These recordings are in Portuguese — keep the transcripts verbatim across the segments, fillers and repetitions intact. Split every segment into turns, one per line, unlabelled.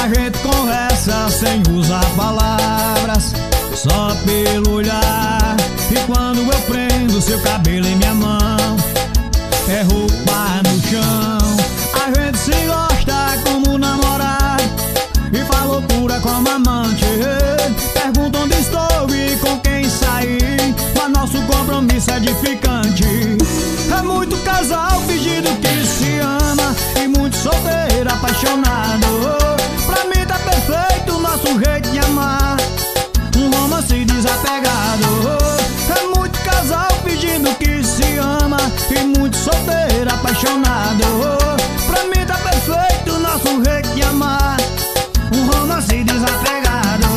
A gente conversa sem usar palavras, só pelo olhar. E quando eu prendo seu cabelo em minha mão, é roupa no chão. A gente se gosta como namorado e faz loucura como amante. Pergunta onde estou e com quem saí, mas nosso compromisso é edificante. É muito casal fingindo que se ama e muito solteiro apaixonado. Pra mim tá perfeito o nosso jeito de amar, um romance desapegado. É muito casal fingindo que se ama e muito solteiro apaixonado. Pra mim tá perfeito o nosso jeito de amar, um romance desapegado.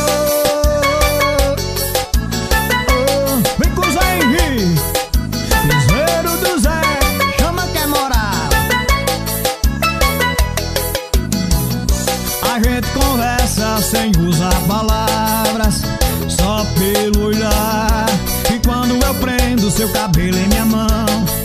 Vem com o Zé Henrique, Piseiro do Zé, chama que é moral. A gente conversa sem usar palavras, só pelo olhar. E quando eu prendo seu cabelo em minha mão,